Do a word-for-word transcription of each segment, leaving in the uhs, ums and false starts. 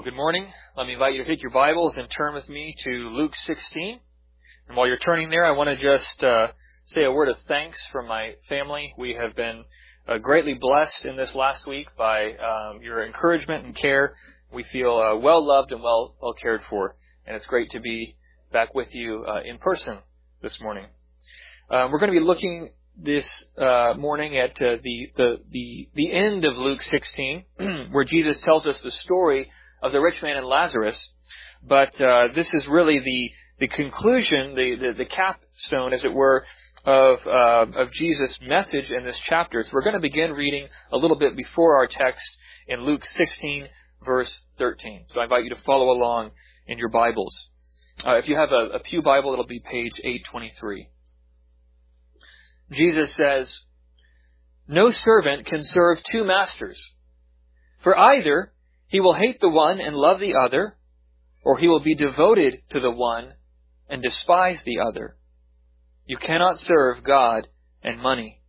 Well, good morning. Let me invite you to take your Bibles and turn with me to Luke sixteen. And while you're turning there, I want to just uh, say a word of thanks from my family. We have been uh, greatly blessed in this last week by um, your encouragement and care. We feel uh, well loved and well well cared for, and it's great to be back with you uh, in person this morning. Uh, we're going to be looking this uh, morning at uh, the, the the the end of Luke sixteen, where Jesus tells us the story of the rich man and Lazarus. But uh, this is really the the conclusion, the, the the capstone, as it were, of uh, of Jesus' message in this chapter. So we're going to begin reading a little bit before our text in Luke sixteen, verse thirteen. So I invite you to follow along in your Bibles. Uh, if you have a, a pew Bible, it'll be page eight twenty-three. Jesus says, "No servant can serve two masters, for either he will hate the one and love the other, or he will be devoted to the one and despise the other. You cannot serve God and money."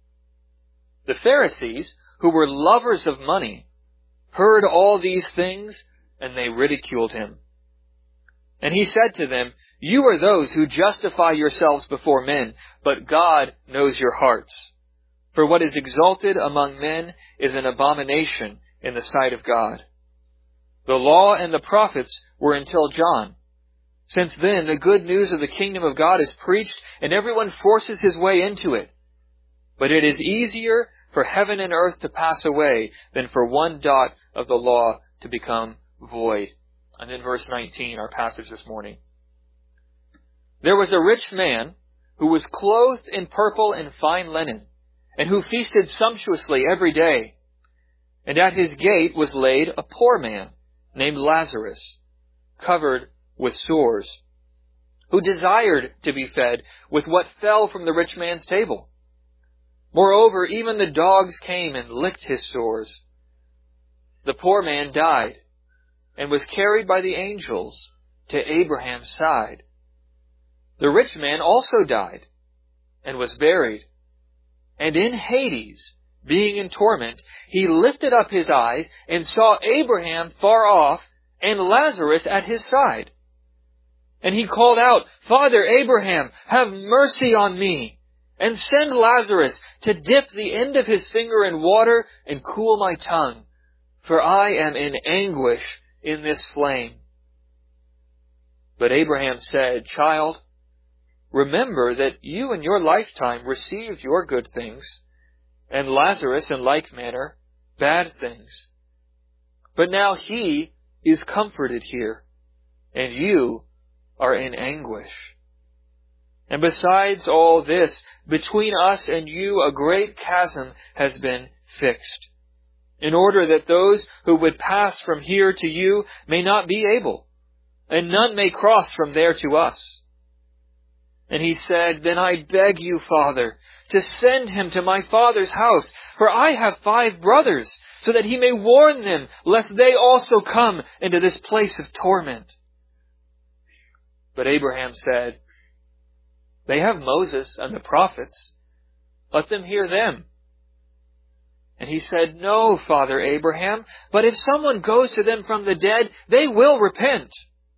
The Pharisees, who were lovers of money, heard all these things, and they ridiculed him. And he said to them, "You are those who justify yourselves before men, but God knows your hearts. For what is exalted among men is an abomination in the sight of God. The law and the prophets were until John. Since then, the good news of the kingdom of God is preached, and everyone forces his way into it. But it is easier for heaven and earth to pass away than for one dot of the law to become void." And then verse nineteen, our passage this morning. "There was a rich man who was clothed in purple and fine linen, and who feasted sumptuously every day. And at his gate was laid a poor man, named Lazarus, covered with sores, who desired to be fed with what fell from the rich man's table. Moreover, even the dogs came and licked his sores. The poor man died, and was carried by the angels to Abraham's side. The rich man also died, and was buried. And in Hades, being in torment, he lifted up his eyes and saw Abraham far off and Lazarus at his side. And he called out, 'Father Abraham, have mercy on me, and send Lazarus to dip the end of his finger in water and cool my tongue, for I am in anguish in this flame.' But Abraham said, 'Child, remember that you in your lifetime received your good things, and Lazarus in like manner bad things. But now he is comforted here, and you are in anguish. And besides all this, between us and you a great chasm has been fixed, in order that those who would pass from here to you may not be able, and none may cross from there to us.' And he said, 'Then I beg you, Father, to send him to my father's house, for I have five brothers, so that he may warn them, lest they also come into this place of torment.' But Abraham said, 'They have Moses and the prophets. Let them hear them.' And he said, 'No, Father Abraham, but if someone goes to them from the dead, they will repent.'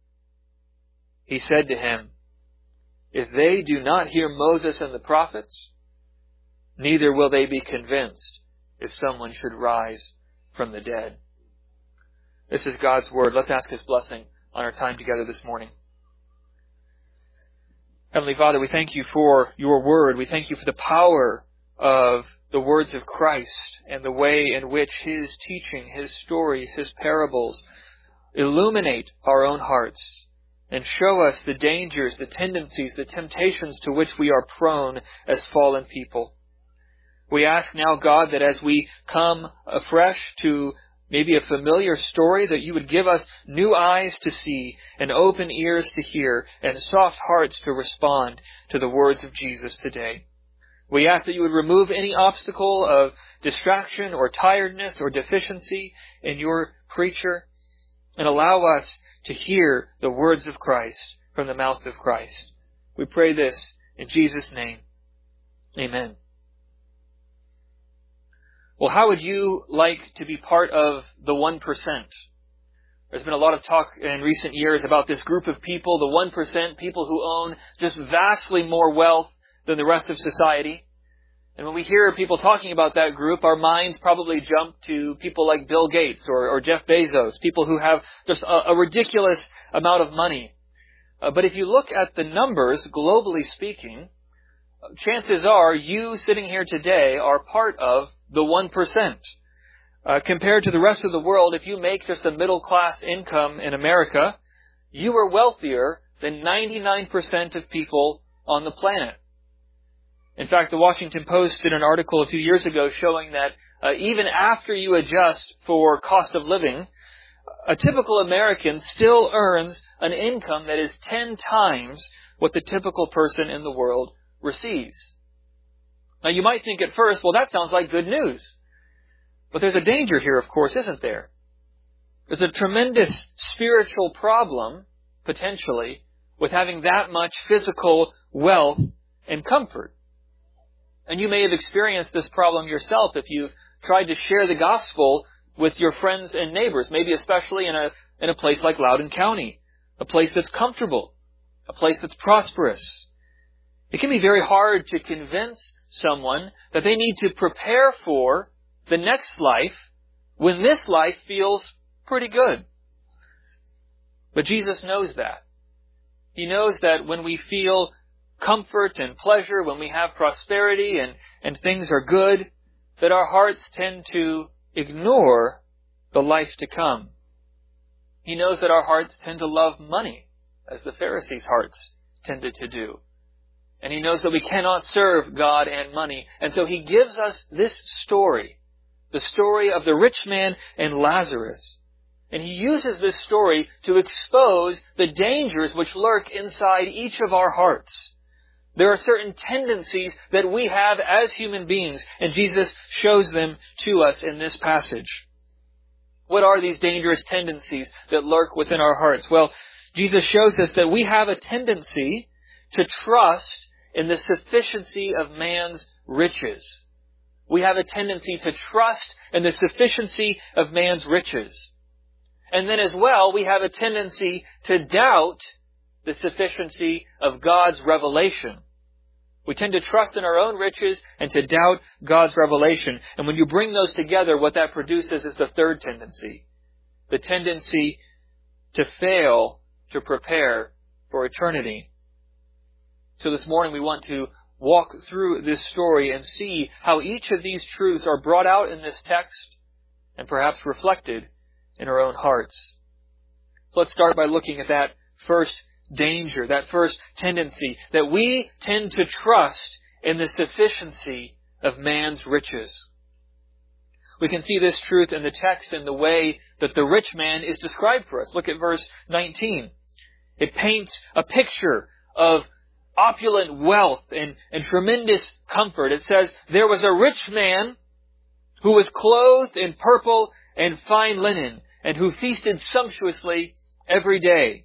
He said to him, 'If they do not hear Moses and the prophets, neither will they be convinced if someone should rise from the dead.'" This is God's word. Let's ask His blessing on our time together this morning. Heavenly Father, we thank you for your word. We thank you for the power of the words of Christ and the way in which His teaching, His stories, His parables illuminate our own hearts and show us the dangers, the tendencies, the temptations to which we are prone as fallen people. We ask now, God, that as we come afresh to maybe a familiar story, that you would give us new eyes to see and open ears to hear and soft hearts to respond to the words of Jesus today. We ask that you would remove any obstacle of distraction or tiredness or deficiency in your preacher and allow us to hear the words of Christ from the mouth of Christ. We pray this in Jesus' name. Amen. Well, how would you like to be part of the one percent? There's been a lot of talk in recent years about this group of people, the one percent, people who own just vastly more wealth than the rest of society. And when we hear people talking about that group, our minds probably jump to people like Bill Gates or, or Jeff Bezos, people who have just a, a ridiculous amount of money. Uh, but if you look at the numbers, globally speaking, chances are you sitting here today are part of the one percent. Uh, compared to the rest of the world, if you make just a middle-class income in America, you are wealthier than ninety-nine percent of people on the planet. In fact, the Washington Post did an article a few years ago showing that uh, even after you adjust for cost of living, a typical American still earns an income that is ten times what the typical person in the world receives. Now, you might think at first, well, that sounds like good news. But there's a danger here, of course, isn't there? There's a tremendous spiritual problem, potentially, with having that much physical wealth and comfort. And you may have experienced this problem yourself if you've tried to share the gospel with your friends and neighbors, maybe especially in a, in a place like Loudoun County, a place that's comfortable, a place that's prosperous. It can be very hard to convince someone that they need to prepare for the next life when this life feels pretty good. But Jesus knows that. He knows that when we feel comfort and pleasure, when we have prosperity and, and things are good, that our hearts tend to ignore the life to come. He knows that our hearts tend to love money, as the Pharisees' hearts tended to do. And He knows that we cannot serve God and money. And so He gives us this story, the story of the rich man and Lazarus. And He uses this story to expose the dangers which lurk inside each of our hearts. There are certain tendencies that we have as human beings, and Jesus shows them to us in this passage. What are these dangerous tendencies that lurk within our hearts? Well, Jesus shows us that we have a tendency to trust in the sufficiency of man's riches. We have a tendency to trust in the sufficiency of man's riches. And then as well, we have a tendency to doubt the sufficiency of God's revelation. We tend to trust in our own riches and to doubt God's revelation. And when you bring those together, what that produces is the third tendency. The tendency to fail to prepare for eternity. So this morning we want to walk through this story and see how each of these truths are brought out in this text and perhaps reflected in our own hearts. So let's start by looking at that first danger, that first tendency, that we tend to trust in the sufficiency of man's riches. We can see this truth in the text in the way that the rich man is described for us. Look at verse nineteen. It paints a picture of opulent wealth and, and tremendous comfort. It says, there was a rich man who was clothed in purple and fine linen, and who feasted sumptuously every day.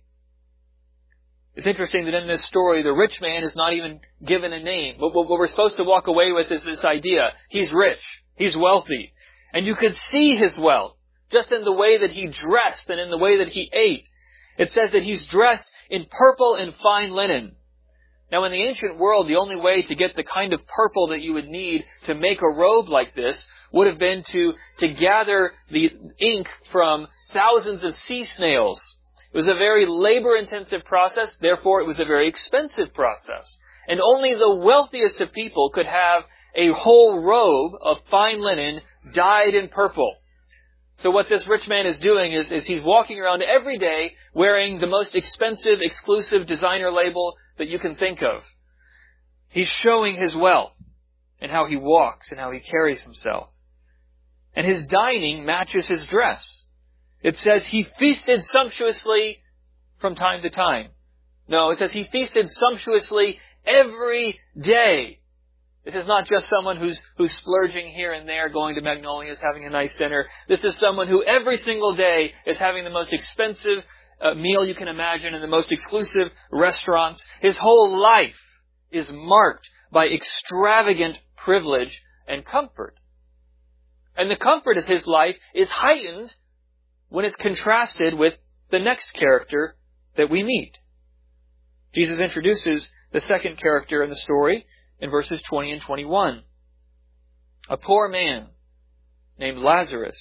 It's interesting that in this story, the rich man is not even given a name. But what we're supposed to walk away with is this idea. He's rich. He's wealthy. And you could see his wealth just in the way that he dressed and in the way that he ate. It says that he's dressed in purple and fine linen. Now, in the ancient world, the only way to get the kind of purple that you would need to make a robe like this would have been to, to gather the ink from thousands of sea snails. It was a very labor-intensive process, therefore it was a very expensive process. And only the wealthiest of people could have a whole robe of fine linen dyed in purple. So what this rich man is doing is, is he's walking around every day wearing the most expensive, exclusive designer label that you can think of. He's showing his wealth and how he walks and how he carries himself. And his dining matches his dress. It says he feasted sumptuously from time to time. No, it says he feasted sumptuously every day. This is not just someone who's who's splurging here and there, going to Magnolia's, having a nice dinner. This is someone who every single day is having the most expensive uh, meal you can imagine in the most exclusive restaurants. His whole life is marked by extravagant privilege and comfort. And the comfort of his life is heightened when it's contrasted with the next character that we meet. Jesus introduces the second character in the story in verses twenty and twenty-one. A poor man named Lazarus.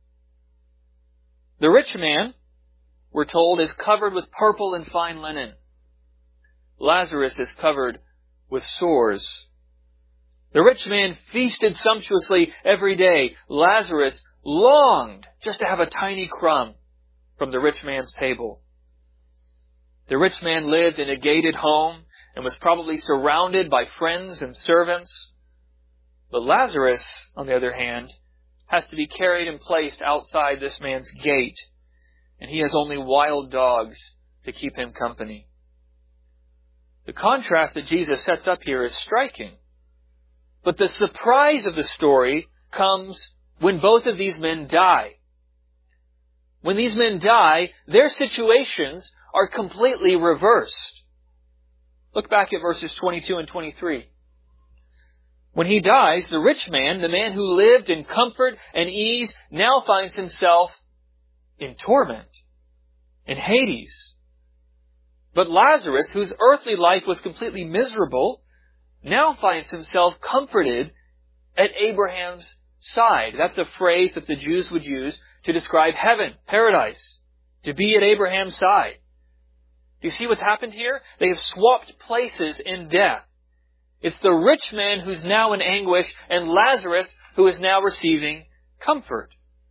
The rich man, we're told, is covered with purple and fine linen. Lazarus is covered with sores. The rich man feasted sumptuously every day. Lazarus longed just to have a tiny crumb from the rich man's table. The rich man lived in a gated home and was probably surrounded by friends and servants. But Lazarus, on the other hand, has to be carried and placed outside this man's gate, and he has only wild dogs to keep him company. The contrast that Jesus sets up here is striking. But the surprise of the story comes when both of these men die. When these men die, their situations are completely reversed. Look back at verses twenty-two and twenty-three. When he dies, the rich man, the man who lived in comfort and ease, now finds himself in torment, in Hades. But Lazarus, whose earthly life was completely miserable, now finds himself comforted at Abraham's side. That's a phrase that the Jews would use to describe heaven, paradise, to be at Abraham's side. Do you see what's happened here? They have swapped places in death. It's the rich man who's now in anguish and Lazarus who is now receiving comfort.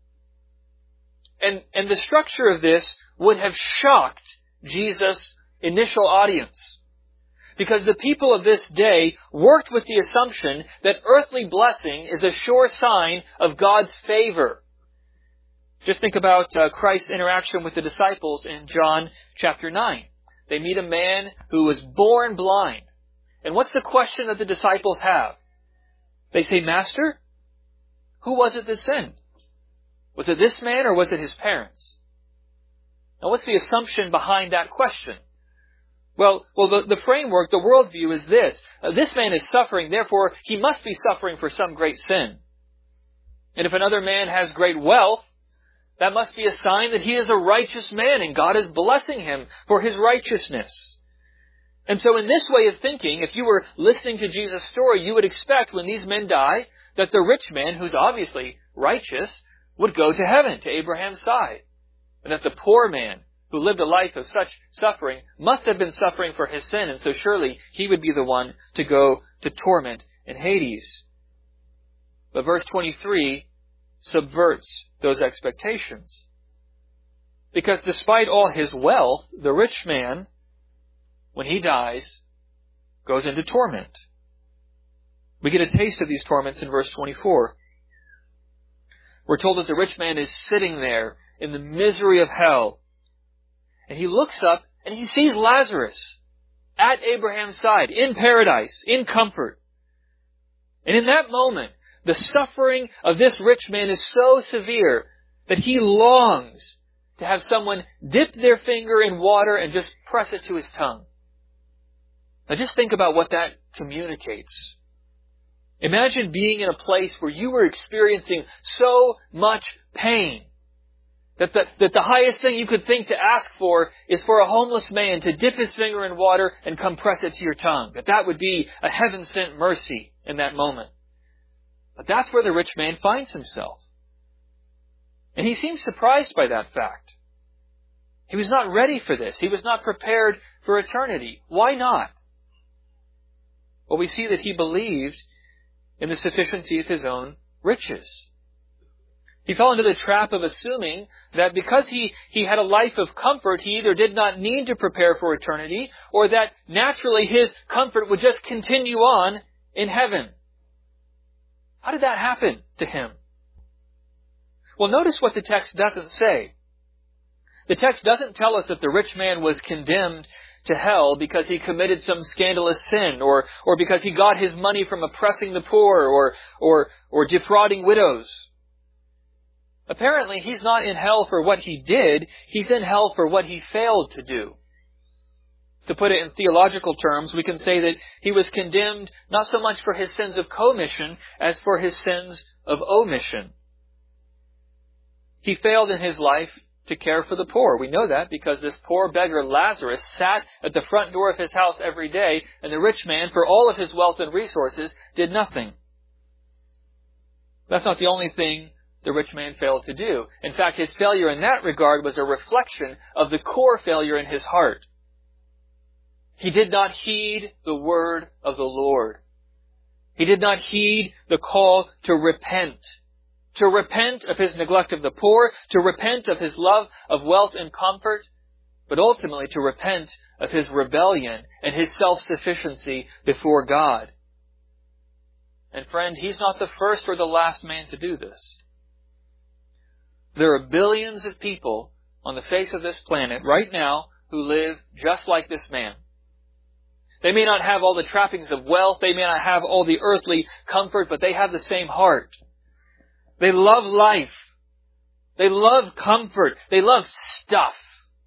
And, and the structure of this would have shocked Jesus' initial audience. Because the people of this day worked with the assumption that earthly blessing is a sure sign of God's favor. Just think about uh, Christ's interaction with the disciples in John chapter nine. They meet a man who was born blind. And what's the question that the disciples have? They say, Master, who was it that sinned? Was it this man or was it his parents? Now what's the assumption behind that question? Well, well, the, the framework, the worldview is this. Uh, this man is suffering, therefore he must be suffering for some great sin. And if another man has great wealth, that must be a sign that he is a righteous man and God is blessing him for his righteousness. And so in this way of thinking, if you were listening to Jesus' story, you would expect when these men die that the rich man, who's obviously righteous, would go to heaven, to Abraham's side. And that the poor man, who lived a life of such suffering, must have been suffering for his sin, and so surely he would be the one to go to torment in Hades. But verse twenty-three subverts those expectations. Because despite all his wealth, the rich man, when he dies, goes into torment. We get a taste of these torments in verse twenty-four. We're told that the rich man is sitting there in the misery of hell. And he looks up and he sees Lazarus at Abraham's side, in paradise, in comfort. And in that moment, the suffering of this rich man is so severe that he longs to have someone dip their finger in water and just press it to his tongue. Now just think about what that communicates. Imagine being in a place where you were experiencing so much pain that the, that the highest thing you could think to ask for is for a homeless man to dip his finger in water and come press it to your tongue. That that would be a heaven-sent mercy in that moment. But that's where the rich man finds himself. And he seems surprised by that fact. He was not ready for this. He was not prepared for eternity. Why not? Well, we see that he believed in the sufficiency of his own riches. He fell into the trap of assuming that because he, he had a life of comfort, he either did not need to prepare for eternity, or that naturally his comfort would just continue on in heaven. How did that happen to him? Well, notice what the text doesn't say. The text doesn't tell us that the rich man was condemned to hell because he committed some scandalous sin, or, or because he got his money from oppressing the poor, or, or, or defrauding widows. Apparently, he's not in hell for what he did. He's in hell for what he failed to do. To put it in theological terms, we can say that he was condemned not so much for his sins of commission as for his sins of omission. He failed in his life to care for the poor. We know that because this poor beggar Lazarus sat at the front door of his house every day, and the rich man, for all of his wealth and resources, did nothing. That's not the only thing the rich man failed to do. In fact, his failure in that regard was a reflection of the core failure in his heart. He did not heed the word of the Lord. He did not heed the call to repent. To repent of his neglect of the poor, to repent of his love of wealth and comfort, but ultimately to repent of his rebellion and his self-sufficiency before God. And friend, he's not the first or the last man to do this. There are billions of people on the face of this planet right now who live just like this man. They may not have all the trappings of wealth, they may not have all the earthly comfort, but they have the same heart. They love life. They love comfort. They love stuff.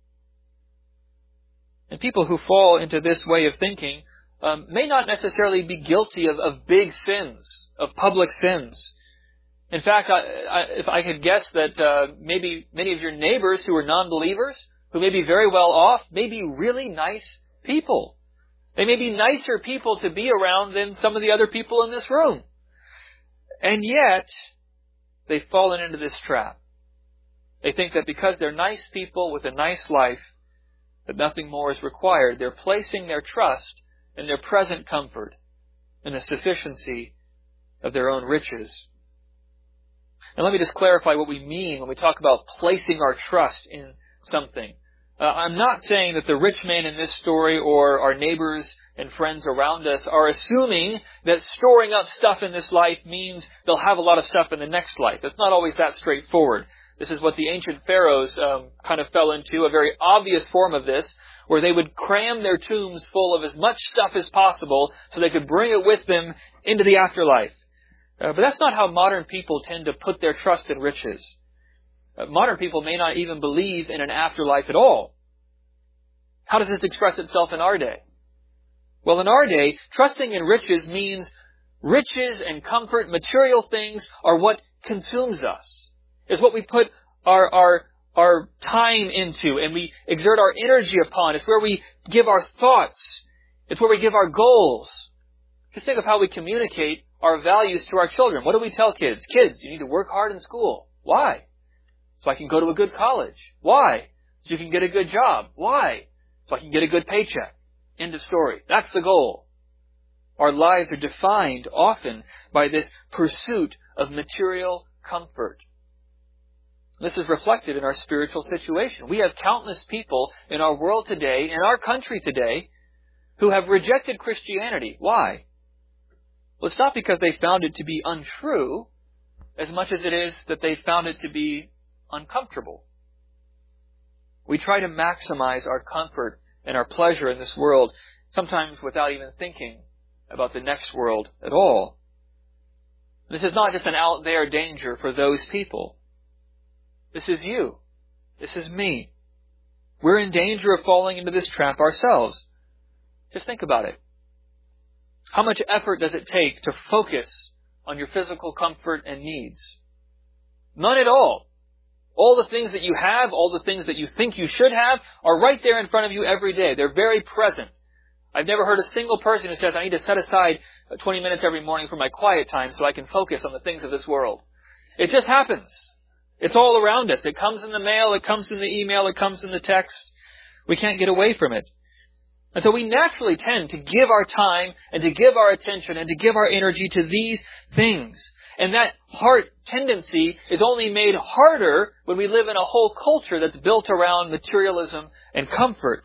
And people who fall into this way of thinking um, may not necessarily be guilty of, of big sins, of public sins. In fact, I, I, if I could guess that uh, maybe many of your neighbors who are non-believers, who may be very well off, may be really nice people. They may be nicer people to be around than some of the other people in this room. And yet, they've fallen into this trap. They think that because they're nice people with a nice life, that nothing more is required. They're placing their trust in their present comfort, in the sufficiency of their own riches. And let me just clarify what we mean when we talk about placing our trust in something. Uh, I'm not saying that the rich man in this story or our neighbors and friends around us are assuming that storing up stuff in this life means they'll have a lot of stuff in the next life. It's not always that straightforward. This is what the ancient pharaohs um, kind of fell into, a very obvious form of this, where they would cram their tombs full of as much stuff as possible so they could bring it with them into the afterlife. Uh, but that's not how modern people tend to put their trust in riches. Uh, modern people may not even believe in an afterlife at all. How does this express itself in our day? Well, in our day, trusting in riches means riches and comfort, material things, are what consumes us. It's what we put our, our, our time into and we exert our energy upon. It's where we give our thoughts. It's where we give our goals. Just think of how we communicate our values to our children. What do we tell kids? Kids, you need to work hard in school. Why? So I can go to a good college. Why? So you can get a good job. Why? So I can get a good paycheck. End of story. That's the goal. Our lives are defined often by this pursuit of material comfort. This is reflected in our spiritual situation. We have countless people in our world today, in our country today, who have rejected Christianity. Why? Well, it's not because they found it to be untrue, as much as it is that they found it to be uncomfortable. We try to maximize our comfort and our pleasure in this world, sometimes without even thinking about the next world at all. This is not just an out there danger for those people. This is you. This is me. We're in danger of falling into this trap ourselves. Just think about it. How much effort does it take to focus on your physical comfort and needs? None at all. All the things that you have, all the things that you think you should have, are right there in front of you every day. They're very present. I've never heard a single person who says, I need to set aside twenty minutes every morning for my quiet time so I can focus on the things of this world. It just happens. It's all around us. It comes in the mail, it comes in the email, it comes in the text. We can't get away from it. And so we naturally tend to give our time and to give our attention and to give our energy to these things. And that heart tendency is only made harder when we live in a whole culture that's built around materialism and comfort.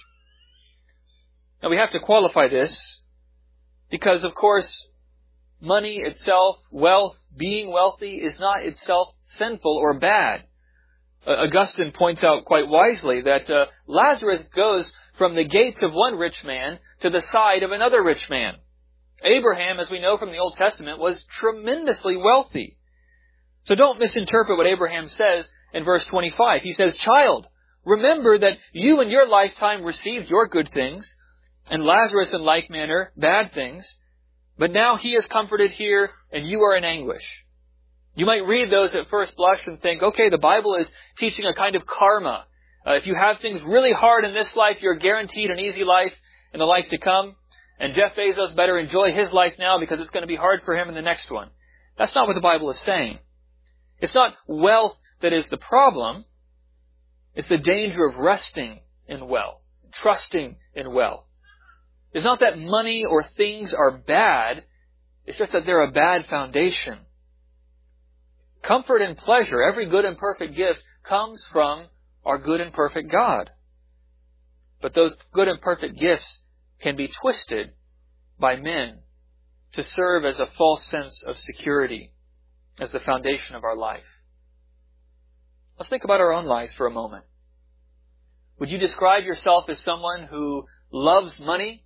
Now we have to qualify this because, of course, money itself, wealth, being wealthy is not itself sinful or bad. Uh, Augustine points out quite wisely that uh, Lazarus goes from the gates of one rich man to the side of another rich man. Abraham, as we know from the Old Testament, was tremendously wealthy. So don't misinterpret what Abraham says in verse twenty-five. He says, "Child, remember that you in your lifetime received your good things, and Lazarus in like manner bad things. But now he is comforted here, and you are in anguish. You might read those at first blush and think, okay, the Bible is teaching a kind of karma. Uh, if you have things really hard in this life, you're guaranteed an easy life in the life to come. And Jeff Bezos better enjoy his life now because it's going to be hard for him in the next one. That's not what the Bible is saying. It's not wealth that is the problem. It's the danger of resting in wealth, trusting in wealth. It's not that money or things are bad. It's just that they're a bad foundation. Comfort and pleasure, every good and perfect gift, comes from our good and perfect God. But those good and perfect gifts can be twisted by men to serve as a false sense of security, as the foundation of our life. Let's think about our own lives for a moment. Would you describe yourself as someone who loves money?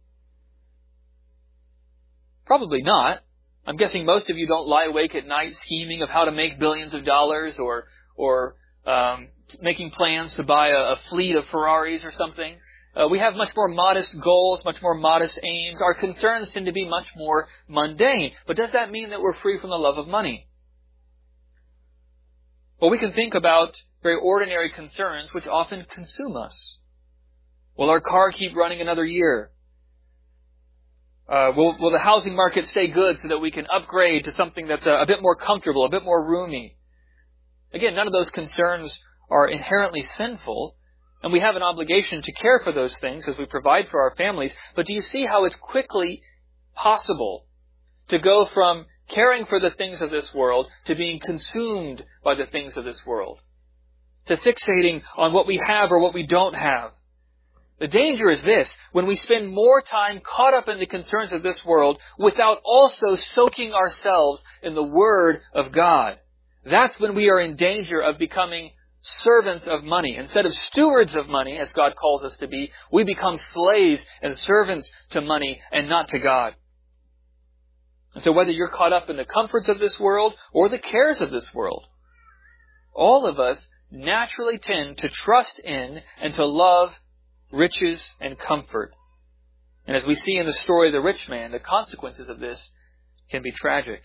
Probably not. I'm guessing most of you don't lie awake at night scheming of how to make billions of dollars or or um, making plans to buy a, a fleet of Ferraris or something. Uh, we have much more modest goals, much more modest aims. Our concerns tend to be much more mundane. But does that mean that we're free from the love of money? Well, we can think about very ordinary concerns which often consume us. Will our car keep running another year? Uh, will, will the housing market stay good so that we can upgrade to something that's a, a bit more comfortable, a bit more roomy? Again, none of those concerns are inherently sinful, and we have an obligation to care for those things as we provide for our families. But do you see how it's quickly possible to go from caring for the things of this world to being consumed by the things of this world? To fixating on what we have or what we don't have. The danger is this: when we spend more time caught up in the concerns of this world without also soaking ourselves in the Word of God, that's when we are in danger of becoming servants of money. Instead of stewards of money, as God calls us to be, we become slaves and servants to money and not to God. And so whether you're caught up in the comforts of this world or the cares of this world, all of us naturally tend to trust in and to love riches and comfort. And as we see in the story of the rich man, the consequences of this can be tragic.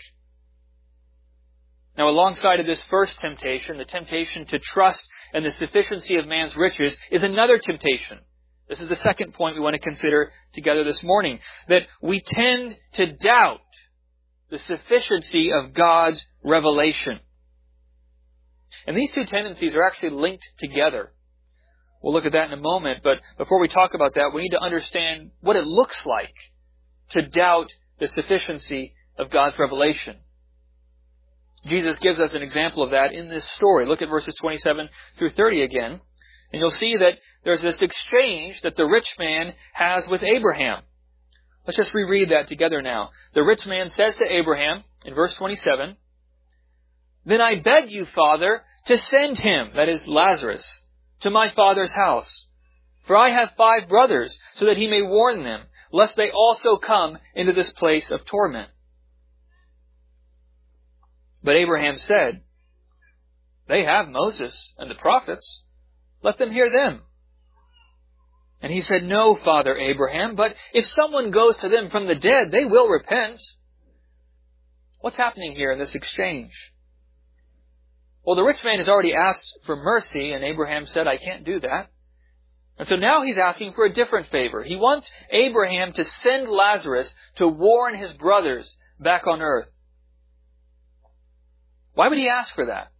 Now, alongside of this first temptation, the temptation to trust in the sufficiency of man's riches, is another temptation. This is the second point we want to consider together this morning, that we tend to doubt the sufficiency of God's revelation. And these two tendencies are actually linked together. We'll look at that in a moment, but before we talk about that, we need to understand what it looks like to doubt the sufficiency of God's revelation. Jesus gives us an example of that in this story. Look at verses twenty-seven through thirty again, and you'll see that there's this exchange that the rich man has with Abraham. Let's just reread that together now. The rich man says to Abraham, in verse twenty-seven, "Then I beg you, Father, to send him," that is Lazarus, "to my father's house. For I have five brothers, so that he may warn them, lest they also come into this place of torment." But Abraham said, "They have Moses and the prophets. Let them hear them." And he said, "No, Father Abraham, but if someone goes to them from the dead, they will repent." What's happening here in this exchange? Well, the rich man has already asked for mercy, and Abraham said, "I can't do that." And so now he's asking for a different favor. He wants Abraham to send Lazarus to warn his brothers back on earth. Why would he ask for that?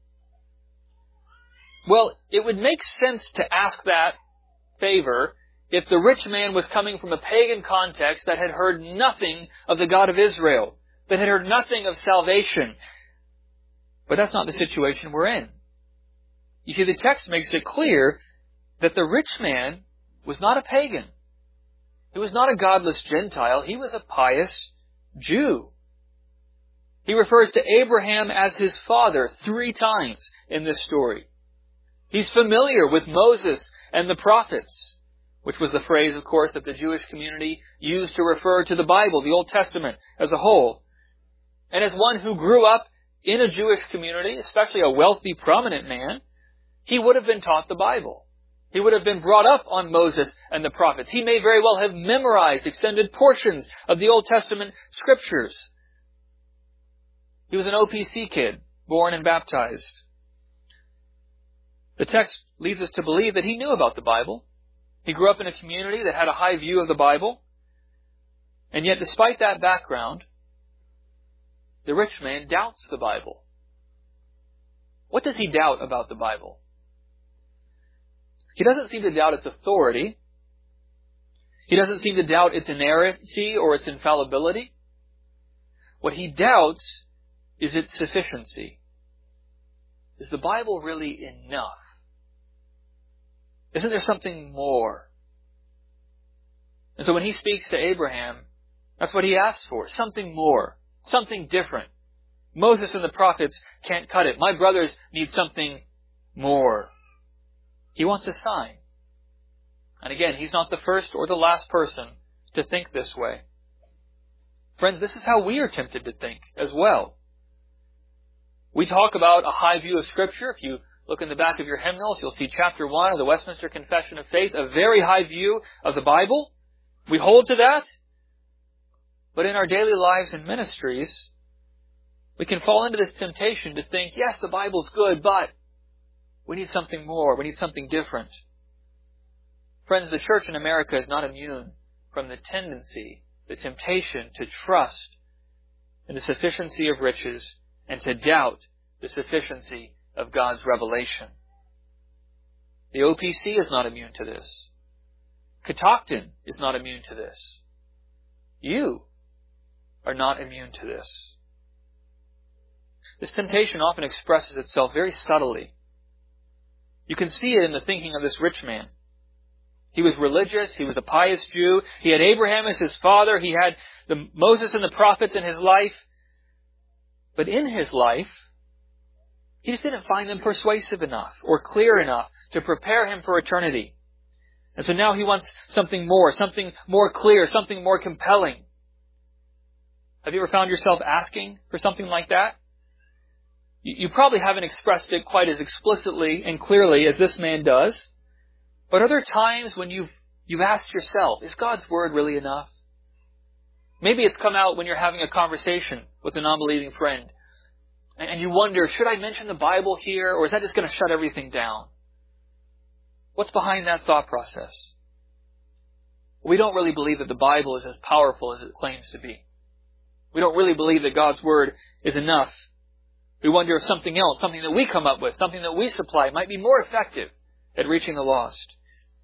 Well, it would make sense to ask that favor if the rich man was coming from a pagan context that had heard nothing of the God of Israel, that had heard nothing of salvation. But that's not the situation we're in. You see, the text makes it clear that the rich man was not a pagan. He was not a godless Gentile. He was a pious Jew. He refers to Abraham as his father three times in this story. He's familiar with Moses and the prophets, which was the phrase, of course, that the Jewish community used to refer to the Bible, the Old Testament as a whole. And as one who grew up in a Jewish community, especially a wealthy, prominent man, he would have been taught the Bible. He would have been brought up on Moses and the prophets. He may very well have memorized extended portions of the Old Testament scriptures. He was an O P C kid, born and baptized. The text leads us to believe that he knew about the Bible. He grew up in a community that had a high view of the Bible. And yet, despite that background, the rich man doubts the Bible. What does he doubt about the Bible? He doesn't seem to doubt its authority. He doesn't seem to doubt its inerrancy or its infallibility. What he doubts is its sufficiency. Is the Bible really enough? Isn't there something more? And so when he speaks to Abraham, that's what he asks for. Something more. Something different. Moses and the prophets can't cut it. My brothers need something more. He wants a sign. And again, he's not the first or the last person to think this way. Friends, this is how we are tempted to think as well. We talk about a high view of Scripture. If you look in the back of your hymnals, you'll see chapter one of the Westminster Confession of Faith, a very high view of the Bible. We hold to that. But in our daily lives and ministries, we can fall into this temptation to think, yes, the Bible's good, but we need something more. We need something different. Friends, the church in America is not immune from the tendency, the temptation to trust in the sufficiency of riches and to doubt the sufficiency of God's revelation. The O P C is not immune to this. Catoctin is not immune to this. You are not immune to this. This temptation often expresses itself very subtly. You can see it in the thinking of this rich man. He was religious. He was a pious Jew. He had Abraham as his father. He had the Moses and the prophets in his life. But in his life, he just didn't find them persuasive enough or clear enough to prepare him for eternity. And so now he wants something more, something more clear, something more compelling. Have you ever found yourself asking for something like that? You probably haven't expressed it quite as explicitly and clearly as this man does. But are there times when you've, you've asked yourself, is God's Word really enough? Maybe it's come out when you're having a conversation with a non-believing friend. And you wonder, should I mention the Bible here, or is that just going to shut everything down? What's behind that thought process? We don't really believe that the Bible is as powerful as it claims to be. We don't really believe that God's Word is enough. We wonder if something else, something that we come up with, something that we supply might be more effective at reaching the lost.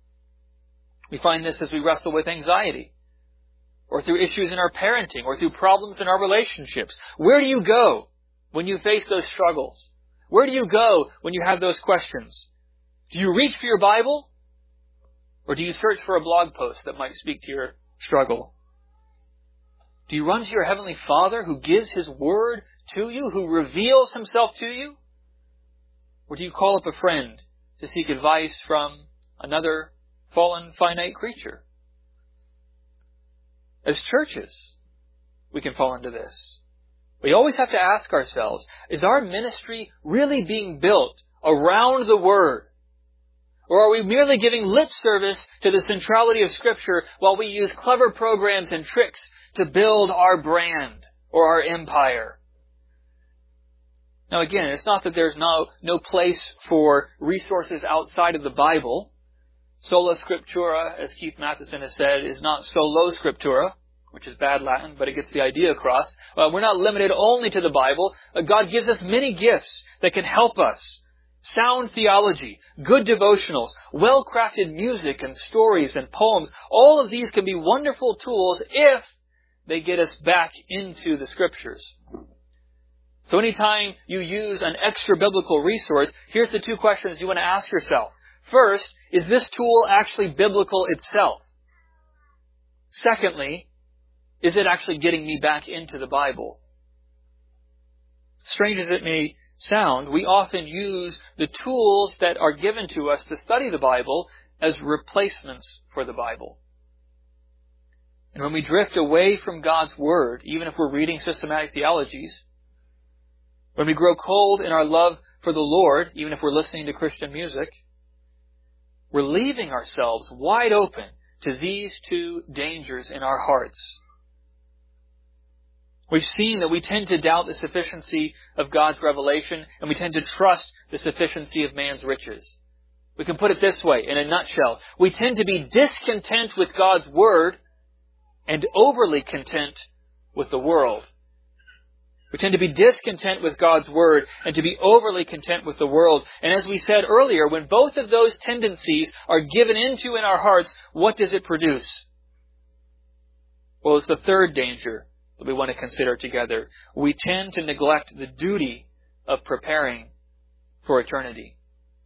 We find this as we wrestle with anxiety, or through issues in our parenting, or through problems in our relationships. Where do you go when you face those struggles? Where do you go when you have those questions? Do you reach for your Bible? Or do you search for a blog post that might speak to your struggle? Do you run to your Heavenly Father who gives His Word to you, who reveals Himself to you? Or do you call up a friend to seek advice from another fallen, finite creature? As churches, we can fall into this. We always have to ask ourselves, is our ministry really being built around the Word? Or are we merely giving lip service to the centrality of Scripture while we use clever programs and tricks to build our brand or our empire? Now again, it's not that there's no, no place for resources outside of the Bible. Sola Scriptura, as Keith Matheson has said, is not solo Scriptura, which is bad Latin, but it gets the idea across. Uh, we're not limited only to the Bible. Uh, God gives us many gifts that can help us. Sound theology, good devotionals, well-crafted music and stories and poems. All of these can be wonderful tools if they get us back into the Scriptures. So anytime you use an extra biblical resource, here's the two questions you want to ask yourself. First, is this tool actually biblical itself? Secondly, is it actually getting me back into the Bible? Strange as it may sound, we often use the tools that are given to us to study the Bible as replacements for the Bible. And when we drift away from God's Word, even if we're reading systematic theologies, when we grow cold in our love for the Lord, even if we're listening to Christian music, we're leaving ourselves wide open to these two dangers in our hearts. We've seen that we tend to doubt the sufficiency of God's revelation, and we tend to trust the sufficiency of man's riches. We can put it this way, in a nutshell. We tend to be discontent with God's Word and overly content with the world. We tend to be discontent with God's Word and to be overly content with the world. And as we said earlier, when both of those tendencies are given into in our hearts, what does it produce? Well, it's the third danger that we want to consider together. We tend to neglect the duty of preparing for eternity.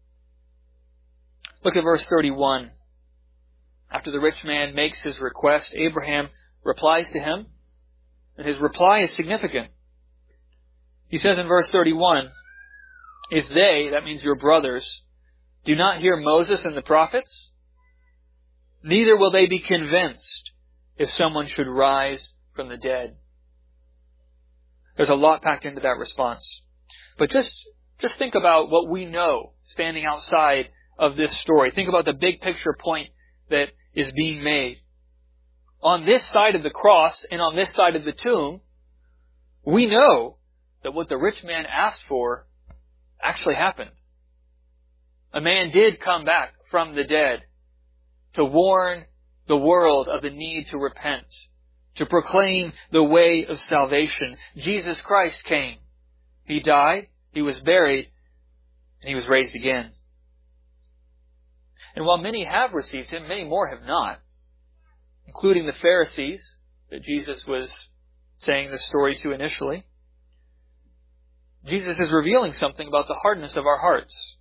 Look at verse thirty-one. After the rich man makes his request, Abraham replies to him, and his reply is significant. He says in verse thirty-one, if they, that means your brothers, do not hear Moses and the prophets, neither will they be convinced if someone should rise from the dead. There's a lot packed into that response. But just, just think about what we know standing outside of this story. Think about the big picture point that is being made. On this side of the cross and on this side of the tomb, we know that what the rich man asked for actually happened. A man did come back from the dead to warn the world of the need to repent, to proclaim the way of salvation. Jesus Christ came. He died, He was buried, and He was raised again. And while many have received Him, many more have not, including the Pharisees that Jesus was saying this story to initially. Jesus is revealing something about the hardness of our hearts.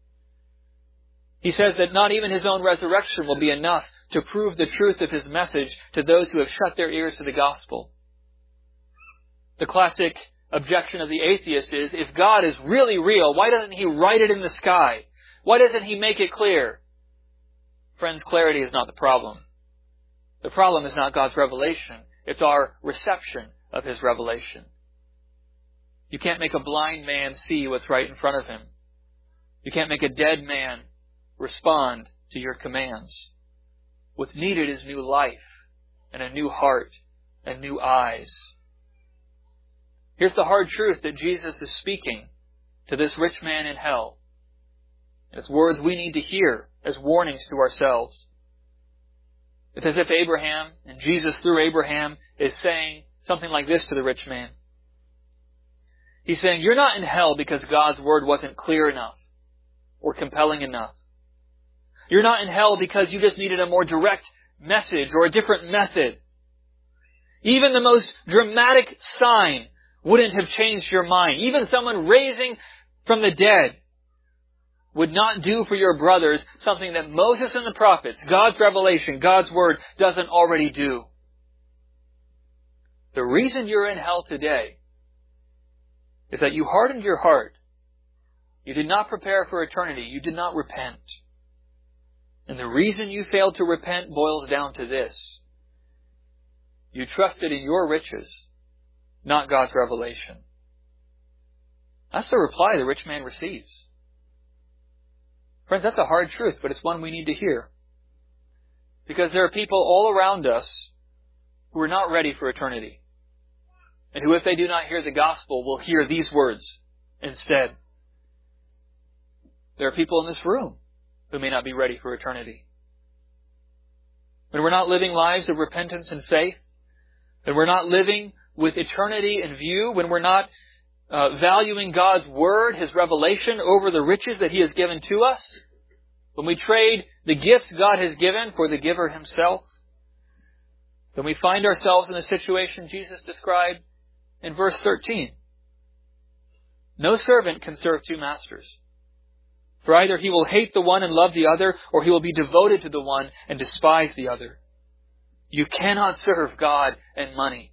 He says that not even His own resurrection will be enough to prove the truth of His message to those who have shut their ears to the gospel. The classic objection of the atheist is, if God is really real, why doesn't He write it in the sky? Why doesn't He make it clear? Friends, clarity is not the problem. The problem is not God's revelation. It's our reception of His revelation. You can't make a blind man see what's right in front of him. You can't make a dead man respond to your commands. What's needed is new life and a new heart and new eyes. Here's the hard truth that Jesus is speaking to this rich man in hell. And it's words we need to hear as warnings to ourselves. It's as if Abraham, and Jesus through Abraham, is saying something like this to the rich man. He's saying, you're not in hell because God's Word wasn't clear enough or compelling enough. You're not in hell because you just needed a more direct message or a different method. Even the most dramatic sign wouldn't have changed your mind. Even someone raising from the dead would not do for your brothers something that Moses and the prophets, God's revelation, God's Word, doesn't already do. The reason you're in hell today is that you hardened your heart. You did not prepare for eternity. You did not repent. And the reason you failed to repent boils down to this. You trusted in your riches, not God's revelation. That's the reply the rich man receives. Friends, that's a hard truth, but it's one we need to hear. Because there are people all around us who are not ready for eternity. And who, if they do not hear the gospel, will hear these words instead. There are people in this room who may not be ready for eternity. When we're not living lives of repentance and faith, when we're not living with eternity in view, when we're not uh, valuing God's Word, His revelation over the riches that He has given to us, when we trade the gifts God has given for the giver Himself, then we find ourselves in a situation Jesus described in verse thirteen. No servant can serve two masters. For either he will hate the one and love the other, or he will be devoted to the one and despise the other. You cannot serve God and money.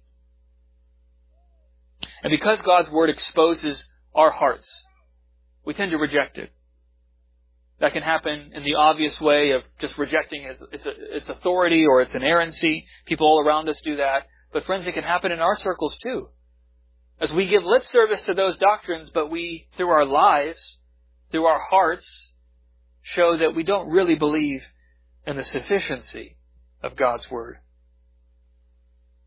And because God's Word exposes our hearts, we tend to reject it. That can happen in the obvious way of just rejecting its, its, its authority or its inerrancy. People all around us do that. But friends, it can happen in our circles too. As we give lip service to those doctrines, but we, through our lives, through our hearts, show that we don't really believe in the sufficiency of God's Word.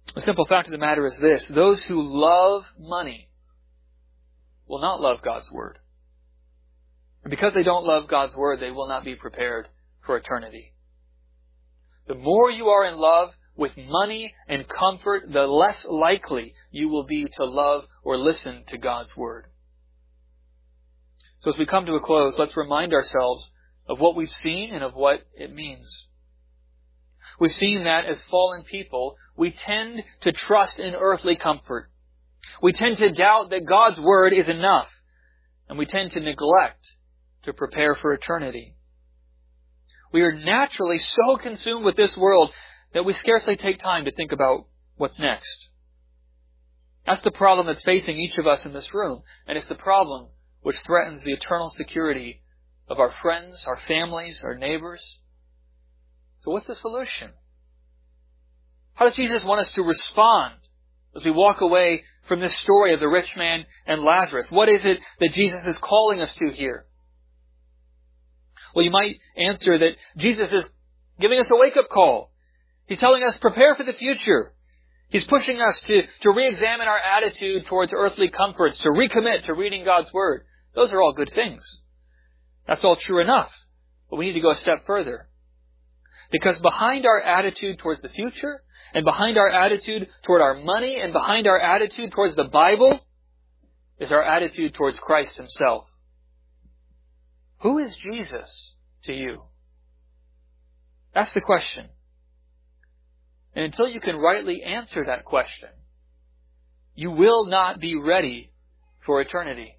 The simple fact of the matter is this: those who love money will not love God's Word. And because they don't love God's Word, they will not be prepared for eternity. The more you are in love with money and comfort, the less likely you will be to love or listen to God's Word. So as we come to a close, let's remind ourselves of what we've seen and of what it means. We've seen that as fallen people, we tend to trust in earthly comfort. We tend to doubt that God's Word is enough. And we tend to neglect to prepare for eternity. We are naturally so consumed with this world that we scarcely take time to think about what's next. That's the problem that's facing each of us in this room. And it's the problem which threatens the eternal security of our friends, our families, our neighbors. So what's the solution? How does Jesus want us to respond as we walk away from this story of the rich man and Lazarus? What is it that Jesus is calling us to here? Well, you might answer that Jesus is giving us a wake-up call. He's telling us, prepare for the future. He's pushing us to, to re-examine our attitude towards earthly comforts, to recommit to reading God's Word. Those are all good things. That's all true enough. But we need to go a step further. Because behind our attitude towards the future, and behind our attitude toward our money, and behind our attitude towards the Bible, is our attitude towards Christ Himself. Who is Jesus to you? That's the question. And until you can rightly answer that question, you will not be ready for eternity.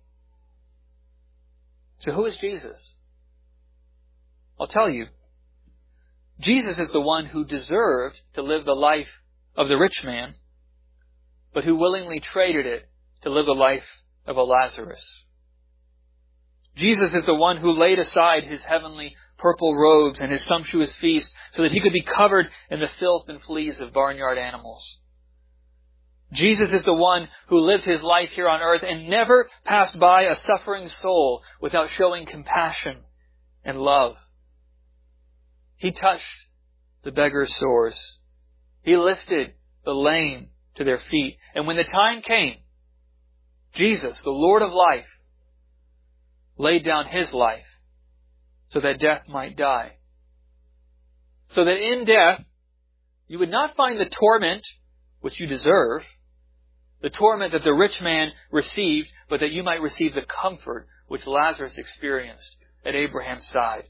So who is Jesus? I'll tell you. Jesus is the one who deserved to live the life of the rich man, but who willingly traded it to live the life of a Lazarus. Jesus is the one who laid aside His heavenly purple robes and His sumptuous feast so that He could be covered in the filth and fleas of barnyard animals. Jesus is the one who lived His life here on earth and never passed by a suffering soul without showing compassion and love. He touched the beggar's sores. He lifted the lame to their feet. And when the time came, Jesus, the Lord of life, laid down His life so that death might die. So that in death, you would not find the torment which you deserve, the torment that the rich man received, but that you might receive the comfort which Lazarus experienced at Abraham's side.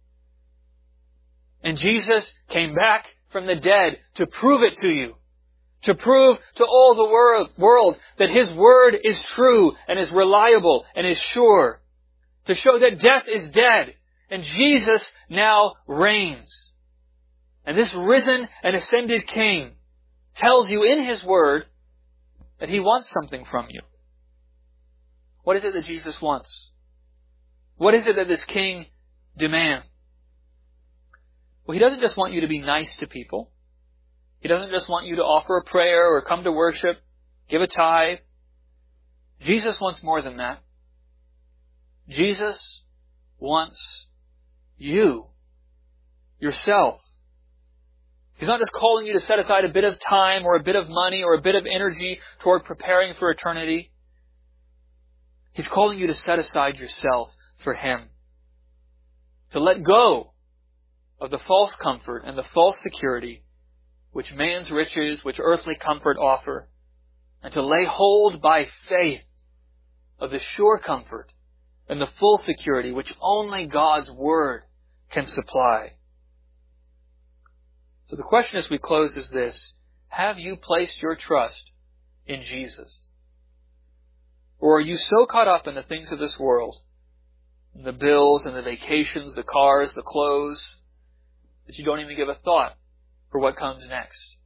And Jesus came back from the dead to prove it to you, to prove to all the world, world that His Word is true and is reliable and is sure, to show that death is dead and Jesus now reigns. And this risen and ascended King tells you in His Word that He wants something from you. What is it that Jesus wants? What is it that this King demands? Well, He doesn't just want you to be nice to people. He doesn't just want you to offer a prayer or come to worship, give a tithe. Jesus wants more than that. Jesus wants you, yourself. He's not just calling you to set aside a bit of time or a bit of money or a bit of energy toward preparing for eternity. He's calling you to set aside yourself for Him. To let go of the false comfort and the false security which man's riches, which earthly comfort offer, and to lay hold by faith of the sure comfort and the full security which only God's Word can supply. So the question as we close is this: have you placed your trust in Jesus? Or are you so caught up in the things of this world, in the bills and the vacations, the cars, the clothes, that you don't even give a thought for what comes next?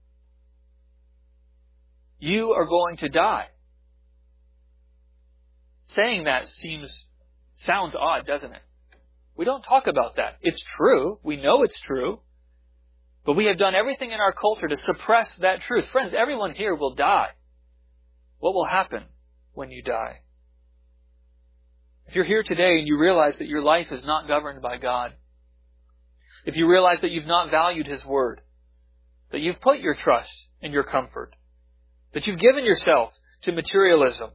You are going to die. Saying that seems, sounds odd, doesn't it? We don't talk about that. It's true. We know it's true. But we have done everything in our culture to suppress that truth. Friends, everyone here will die. What will happen when you die? If you're here today and you realize that your life is not governed by God, if you realize that you've not valued His Word, that you've put your trust in your comfort, that you've given yourself to materialism,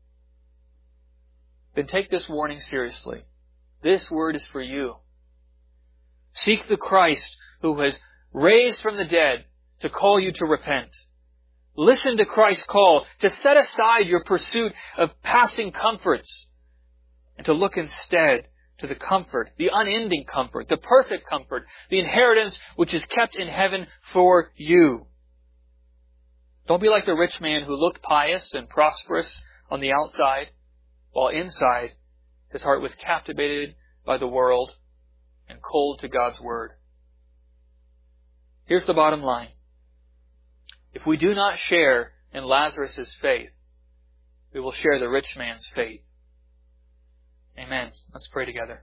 then take this warning seriously. This word is for you. Seek the Christ who has raised from the dead to call you to repent. Listen to Christ's call to set aside your pursuit of passing comforts and to look instead to the comfort, the unending comfort, the perfect comfort, the inheritance which is kept in heaven for you. Don't be like the rich man who looked pious and prosperous on the outside, while inside his heart was captivated by the world and cold to God's Word. Here's the bottom line. If we do not share in Lazarus' faith, we will share the rich man's fate. Amen. Let's pray together.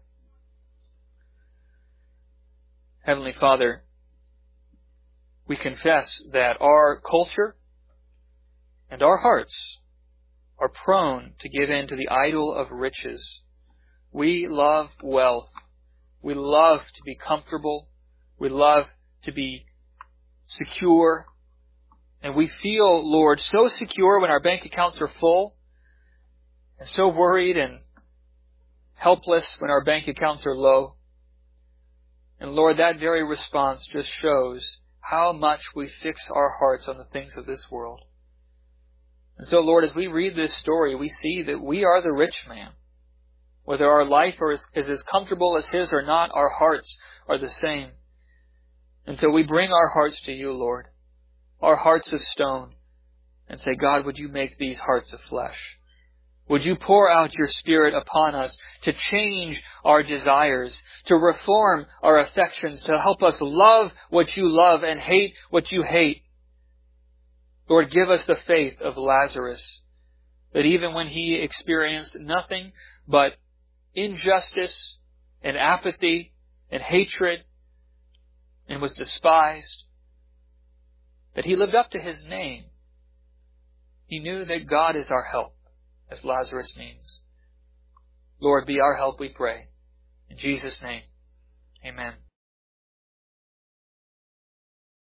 Heavenly Father, we confess that our culture and our hearts are prone to give in to the idol of riches. We love wealth. We love to be comfortable. We love to be secure. And we feel, Lord, so secure when our bank accounts are full, and so worried and helpless when our bank accounts are low. And Lord, that very response just shows how much we fix our hearts on the things of this world. And so, Lord, as we read this story, we see that we are the rich man. Whether our life is as comfortable as his or not, our hearts are the same. And so we bring our hearts to you, Lord, our hearts of stone, and say, God, would you make these hearts of flesh? Would you pour out your Spirit upon us to change our desires, to reform our affections, to help us love what you love and hate what you hate? Lord, give us the faith of Lazarus, that even when he experienced nothing but injustice and apathy and hatred and was despised, that he lived up to his name. He knew that God is our help, as Lazarus means. Lord, be our help, we pray. In Jesus' name, amen.